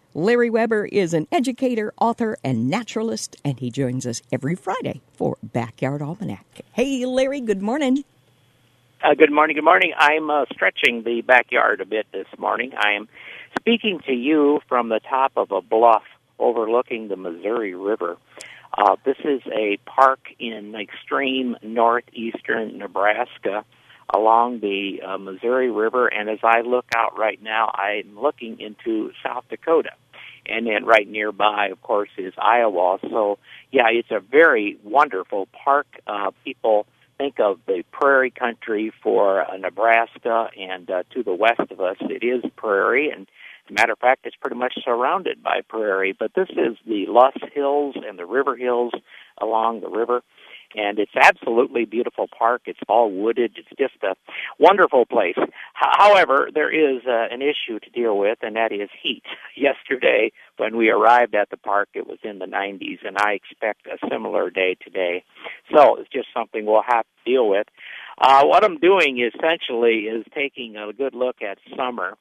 Larry Weber is an educator, author, and naturalist, and he joins us every Friday for Backyard Almanac. Hey, Larry, good morning. Good morning, good morning. I'm stretching the backyard a bit this morning. I am speaking to you from the top of a bluff overlooking the Missouri River. This is a park in extreme northeastern Nebraska along the Missouri River, and as I look out right now, I'm looking into South Dakota. And then right nearby, of course, is Iowa. So, yeah, it's a very wonderful park. People think of the prairie country for Nebraska, and to the west of us, it is prairie. And as a matter of fact, it's pretty much surrounded by prairie. But this is the Luss Hills and the River Hills along the river. And it's absolutely beautiful park. It's all wooded. It's just a wonderful place. However, there is an issue to deal with, and that is heat. Yesterday, when we arrived at the park, it was in the 90s, and I expect a similar day today. So it's just something we'll have to deal with. What I'm doing essentially is taking a good look at summer.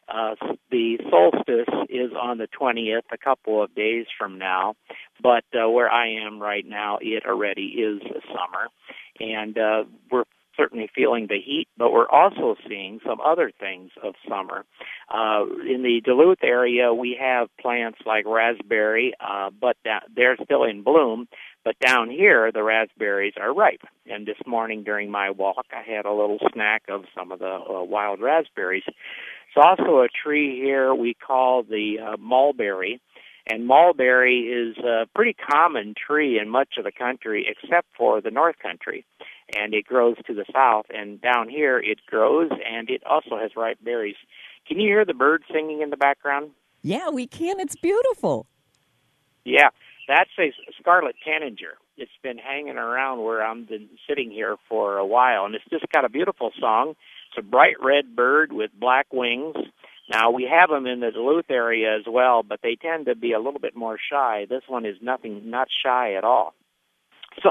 The solstice is on the 20th, a couple of days from now, but where I am right now, it already is summer, and we're certainly feeling the heat, but we're also seeing some other things of summer. In the Duluth area, we have plants like raspberry, but they're still in bloom. But down here, the raspberries are ripe. And this morning during my walk, I had a little snack of some of the wild raspberries. There's also a tree here we call the mulberry. And mulberry is a pretty common tree in much of the country except for the North Country. And it grows to the south. And down here, it grows, and it also has ripe berries. Can you hear the birds singing in the background? Yeah, we can. It's beautiful. Yeah. That's a scarlet tanager. It's been hanging around where I'm been sitting here for a while, and it's just got a beautiful song. It's a bright red bird with black wings. Now, we have them in the Duluth area as well, but they tend to be a little bit more shy. This one is not shy at all. So,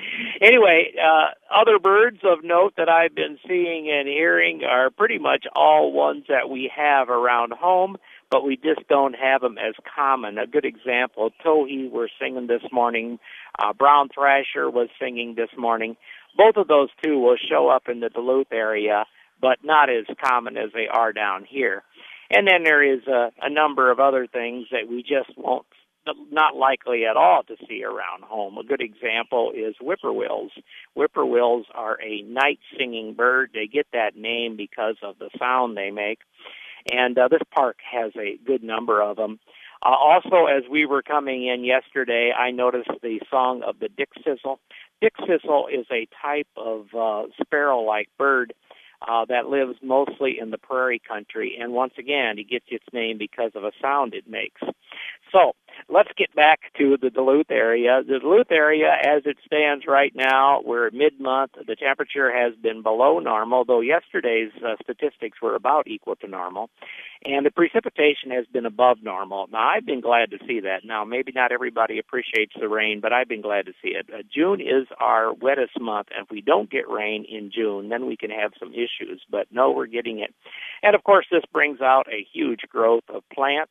anyway, other birds of note that I've been seeing and hearing are pretty much all ones that we have around home, but we just don't have them as common. A good example, towhee were singing this morning. Brown thrasher was singing this morning. Both of those two will show up in the Duluth area, but not as common as they are down here. And then there is a number of other things that we just won't, not likely at all to see around home. A good example is whippoorwills. Whippoorwills are a night-singing bird. They get that name because of the sound they make. And this park has a good number of them. Also, as we were coming in yesterday, I noticed the song of the dickcissel. Dickcissel is a type of sparrow-like bird that lives mostly in the prairie country. And once again, it gets its name because of a sound it makes. So let's get back to the Duluth area. The Duluth area, as it stands right now, we're at mid-month. The temperature has been below normal, though yesterday's statistics were about equal to normal. And the precipitation has been above normal. Now, I've been glad to see that. Now, maybe not everybody appreciates the rain, but I've been glad to see it. June is our wettest month, and if we don't get rain in June, then we can have some issues. But no, we're getting it. And, of course, this brings out a huge growth of plants.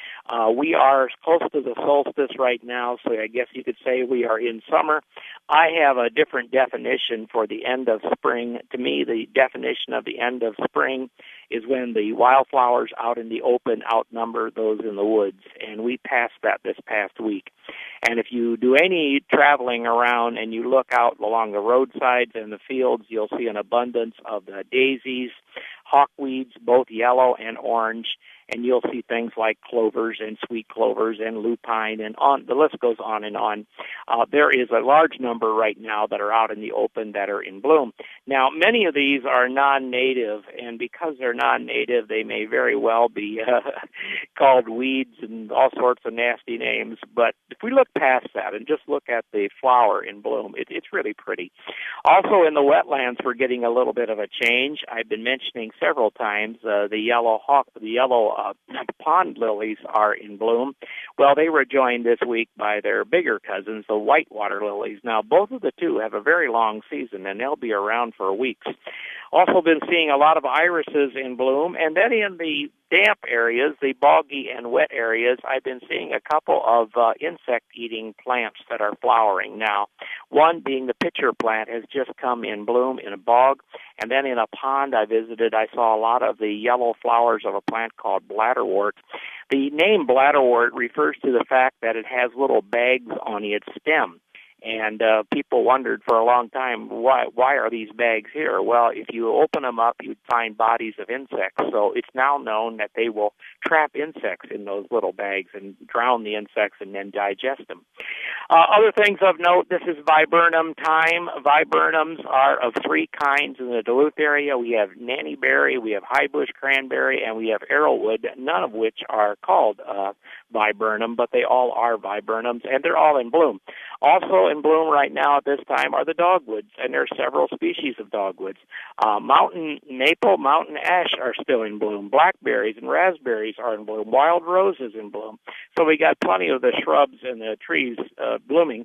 We are close to the solstice right now, so I guess you could say we are in summer. I have a different definition for the end of spring. To me, the definition of the end of spring is when the wildflowers out in the open outnumber those in the woods, and we passed that this past week. And if you do any traveling around and you look out along the roadsides and the fields, you'll see an abundance of daisies, hawkweeds, both yellow and orange, and you'll see things like clovers and sweet clovers and lupine, and on the list goes on and on. There is a large number right now that are out in the open that are in bloom. Now, many of these are non-native, and because they're non-native, they may very well be called weeds and all sorts of nasty names. But if we look past that and just look at the flower in bloom, it's really pretty. Also, in the wetlands, we're getting a little bit of a change. I've been mentioning several times the yellow pond lilies are in bloom. Well, they were joined this week by their bigger cousins, the whitewater lilies. Now, both of the two have a very long season, and they'll be around for weeks. Also been seeing a lot of irises in bloom, and then in the damp areas, the boggy and wet areas, I've been seeing a couple of insect-eating plants that are flowering now. One being the pitcher plant has just come in bloom in a bog, and then in a pond I visited, I saw a lot of the yellow flowers of a plant called bladderwort. The name bladderwort refers to the fact that it has little bags on its stem. And people wondered for a long time, why are these bags here? Well, if you open them up, you'd find bodies of insects. So it's now known that they will trap insects in those little bags and drown the insects and then digest them. Other things of note, this is viburnum time. Viburnums are of three kinds in the Duluth area. We have nannyberry, we have highbush cranberry, and we have arrowwood, none of which are called viburnum, but they all are viburnums, and they're all in bloom. Also in bloom right now at this time are the dogwoods, and there are several species of dogwoods. Mountain maple, mountain ash are still in bloom. Blackberries and raspberries are in bloom. Wild roses in bloom. So we got plenty of the shrubs and the trees blooming.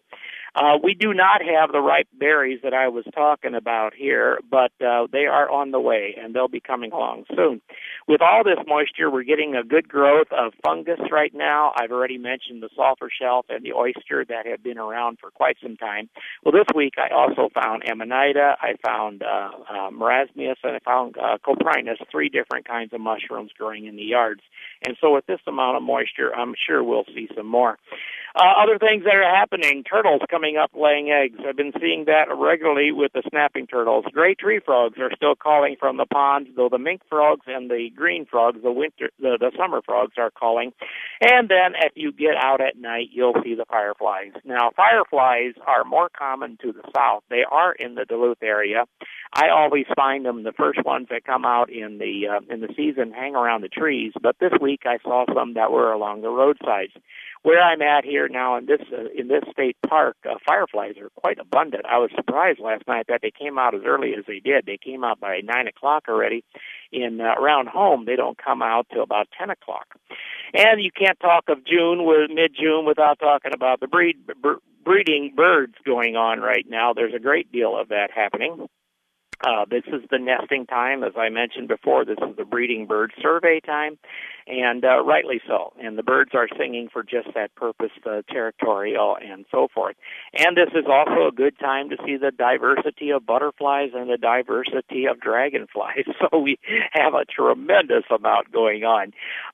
We do not have the ripe berries that I was talking about here, but they are on the way, and they'll be coming along soon. With all this moisture, we're getting a good growth of fungus right now. I've already mentioned the sulfur shelf and the oyster that have been around for quite some time. Well, this week I also found amanita, I found marasmius, and I found coprinus, three different kinds of mushrooms growing in the yards. And so with this amount of moisture, I'm sure we'll see some more. Other things that are happening, turtles coming up laying eggs. I've been seeing that regularly with the snapping turtles. Gray tree frogs are still calling from the ponds, though the mink frogs and the green frogs, the summer frogs, are calling. And then if you get out at night, you'll see the fireflies. Now, fireflies are more common to the south. They are in the Duluth area. I always find them, the first ones that come out in the season, hang around the trees. But this week I saw some that were along the roadsides. Where I'm at here now in this state park, fireflies are quite abundant. I was surprised last night that they came out as early as they did. They came out by 9 o'clock already. Around home, they don't come out till about 10 o'clock. And you can't talk of mid-June without talking about the breeding birds going on right now. There's a great deal of that happening. This is the nesting time. As I mentioned before, this is the breeding bird survey time, and rightly so. And the birds are singing for just that purpose, territorial and so forth. And this is also a good time to see the diversity of butterflies and the diversity of dragonflies. So we have a tremendous amount going on.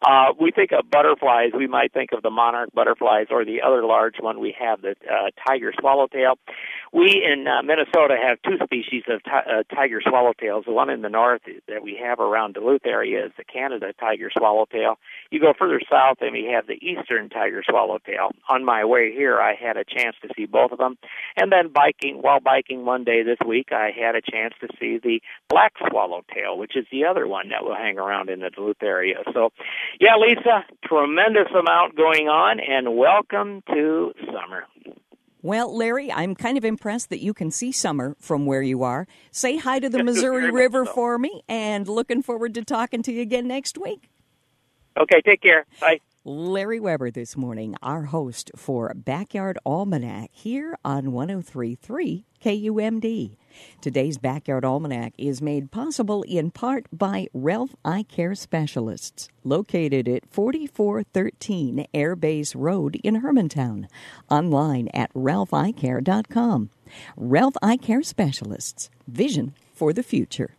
We think of butterflies, we might think of the monarch butterflies or the other large one we have, the tiger swallowtail. We in Minnesota have two species of tiger swallowtails. The one in the north that we have around Duluth area is the Canada tiger swallowtail. You go further south and we have the eastern tiger swallowtail. On my way here, I had a chance to see both of them. And then while biking one day this week, I had a chance to see the black swallowtail, which is the other one that will hang around in the Duluth area. So, yeah, Lisa, tremendous amount going on, and welcome to summer. Well, Larry, I'm kind of impressed that you can see summer from where you are. Say hi to the Missouri River for me, and looking forward to talking to you again next week. Okay, take care. Bye. Larry Weber this morning, our host for Backyard Almanac here on 103.3 KUMD. Today's Backyard Almanac is made possible in part by Ralph Eye Care Specialists, located at 4413 Air Base Road in Hermantown. Online at ralpheyecare.com. Ralph Eye Care Specialists, vision for the future.